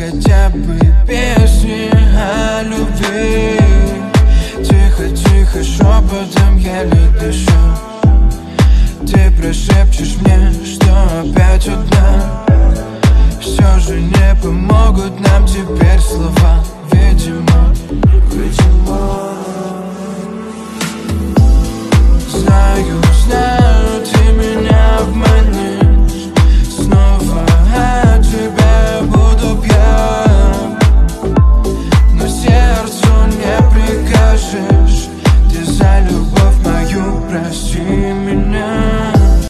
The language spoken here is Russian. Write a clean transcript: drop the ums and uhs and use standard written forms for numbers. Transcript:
хотя бы песни о любви. Тихо-тихо шепотом еле дышу. Ты прошепчешь мне, что опять одна. Все же не помогут нам теперь слова. Видимо,